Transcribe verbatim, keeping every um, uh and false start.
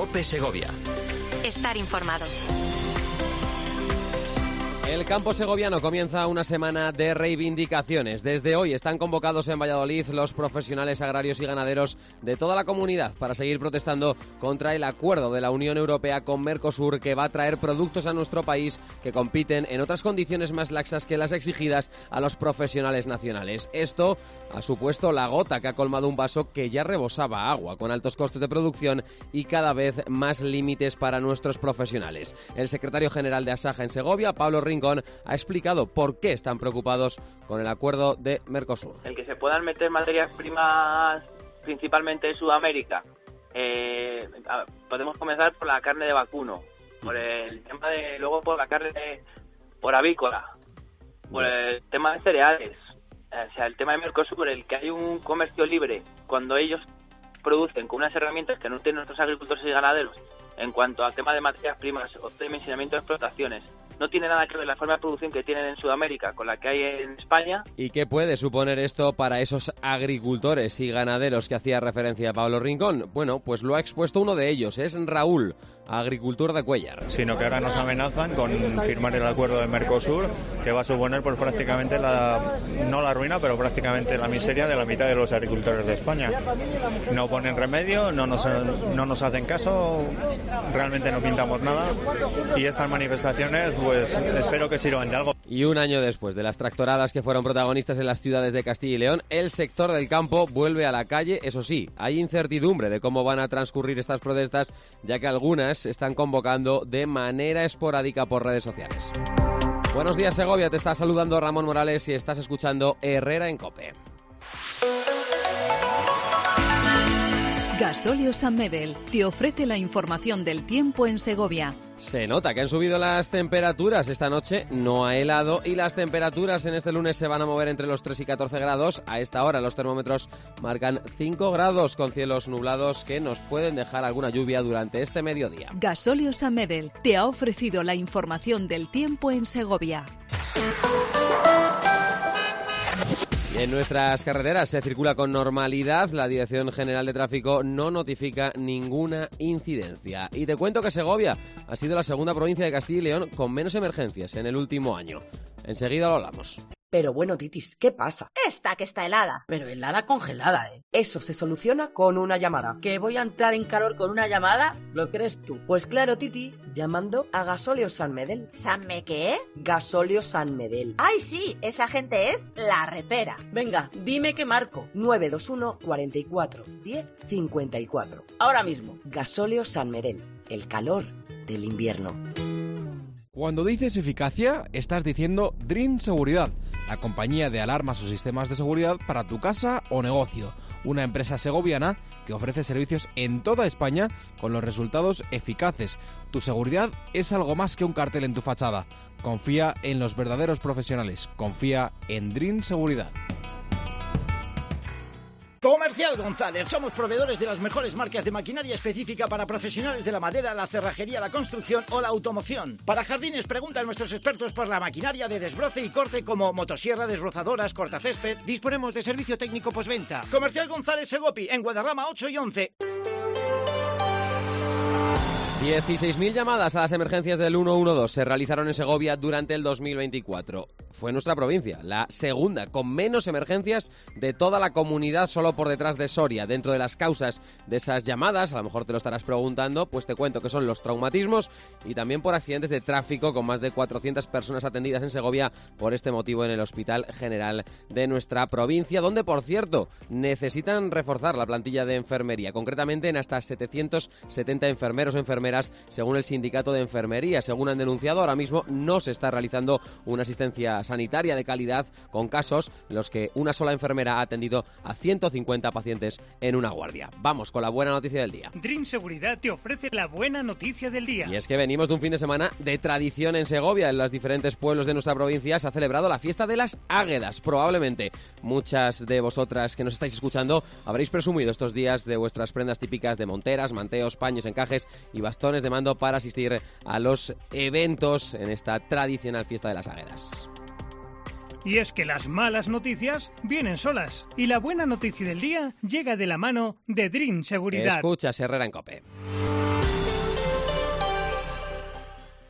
COPE Segovia. Estar informado. El campo segoviano comienza una semana de reivindicaciones. Desde hoy están convocados en Valladolid los profesionales agrarios y ganaderos de toda la comunidad para seguir protestando contra el acuerdo de la Unión Europea con Mercosur, que va a traer productos a nuestro país que compiten en otras condiciones más laxas que las exigidas a los profesionales nacionales. Esto ha supuesto la gota que ha colmado un vaso que ya rebosaba agua, con altos costes de producción y cada vez más límites para nuestros profesionales. El secretario general de Asaja en Segovia, Pablo Rincón, ha explicado por qué están preocupados con el acuerdo de Mercosur. El que se puedan meter materias primas principalmente de Sudamérica. Eh, podemos comenzar por la carne de vacuno, por el tema de, luego por la carne de, por avícola, por el tema de cereales, o sea, el tema de Mercosur, el que hay un comercio libre cuando ellos producen con unas herramientas que no tienen nuestros agricultores y ganaderos en cuanto al tema de materias primas o de dimensionamiento de explotaciones. No tiene nada que ver la forma de producción que tienen en Sudamérica con la que hay en España. ¿Y qué puede suponer esto para esos agricultores y ganaderos que hacía referencia a Pablo Rincón? Bueno, pues lo ha expuesto uno de ellos, es Raúl, agricultor de Cuéllar. Sino que ahora nos amenazan con firmar el acuerdo de Mercosur, que va a suponer pues prácticamente la, no la ruina, pero prácticamente la miseria de la mitad de los agricultores de España. No ponen remedio, no nos, no nos hacen caso, realmente no pintamos nada, y estas manifestaciones pues espero que sirvan de algo. Y un año después de las tractoradas que fueron protagonistas en las ciudades de Castilla y León, el sector del campo vuelve a la calle. Eso sí, hay incertidumbre de cómo van a transcurrir estas protestas, ya que algunas están convocando de manera esporádica por redes sociales. Buenos días, Segovia, te está saludando Ramón Morales y estás escuchando Herrera en COPE. Gasóleo San Medel te ofrece la información del tiempo en Segovia. Se nota que han subido las temperaturas. Esta noche no ha helado y las temperaturas en este lunes se van a mover entre los tres y catorce grados. A esta hora los termómetros marcan cinco grados con cielos nublados que nos pueden dejar alguna lluvia durante este mediodía. Gasóleo San Medel te ha ofrecido la información del tiempo en Segovia. En nuestras carreteras se circula con normalidad. La Dirección General de Tráfico no notifica ninguna incidencia. Y te cuento que Segovia ha sido la segunda provincia de Castilla y León con menos emergencias en el último año. Enseguida lo hablamos. Pero bueno, Titis, ¿qué pasa? Esta que está helada. Pero helada congelada, ¿eh? Eso se soluciona con una llamada. ¿Que voy a entrar en calor con una llamada? ¿Lo crees tú? Pues claro, Titi, llamando a Gasóleo San Medel. ¿San me qué? Gasóleo San Medel. ¡Ay, sí! Esa gente es la repera. Venga, dime que marco. nueve dos uno, cuarenta y cuatro, diez, cincuenta y cuatro. Ahora mismo. Gasóleo San Medel. El calor del invierno. Cuando dices eficacia, estás diciendo Dream Seguridad, la compañía de alarmas o sistemas de seguridad para tu casa o negocio. Una empresa segoviana que ofrece servicios en toda España con los resultados eficaces. Tu seguridad es algo más que un cartel en tu fachada. Confía en los verdaderos profesionales. Confía en Dream Seguridad. Comercial González, somos proveedores de las mejores marcas de maquinaria específica para profesionales de la madera, la cerrajería, la construcción o la automoción. Para jardines, pregunta a nuestros expertos por la maquinaria de desbroce y corte como motosierra, desbrozadoras, cortacésped. Disponemos de servicio técnico postventa. Comercial González Segopi, en Guadarrama ocho y once. dieciséis mil llamadas a las emergencias del uno uno dos se realizaron en Segovia durante el dos mil veinticuatro. Fue nuestra provincia la segunda con menos emergencias de toda la comunidad, solo por detrás de Soria. Dentro de las causas de esas llamadas, a lo mejor te lo estarás preguntando, pues te cuento que son los traumatismos y también por accidentes de tráfico, con más de cuatrocientas personas atendidas en Segovia por este motivo en el Hospital General de nuestra provincia, donde, por cierto, necesitan reforzar la plantilla de enfermería, concretamente en hasta setecientos setenta enfermeros o enfermeras, según el Sindicato de Enfermería. Según han denunciado, ahora mismo no se está realizando una asistencia sanitaria de calidad, con casos en los que una sola enfermera ha atendido a ciento cincuenta pacientes en una guardia. Vamos con la buena noticia del día. Dream Seguridad te ofrece la buena noticia del día. Y es que venimos de un fin de semana de tradición en Segovia. En los diferentes pueblos de nuestra provincia se ha celebrado la fiesta de las Águedas. Probablemente muchas de vosotras que nos estáis escuchando habréis presumido estos días de vuestras prendas típicas de monteras, manteos, paños, encajes y bastones de mando para asistir a los eventos en esta tradicional fiesta de las Águedas. Y es que las malas noticias vienen solas y la buena noticia del día llega de la mano de Dream Seguridad. Escuchas Herrera en COPE.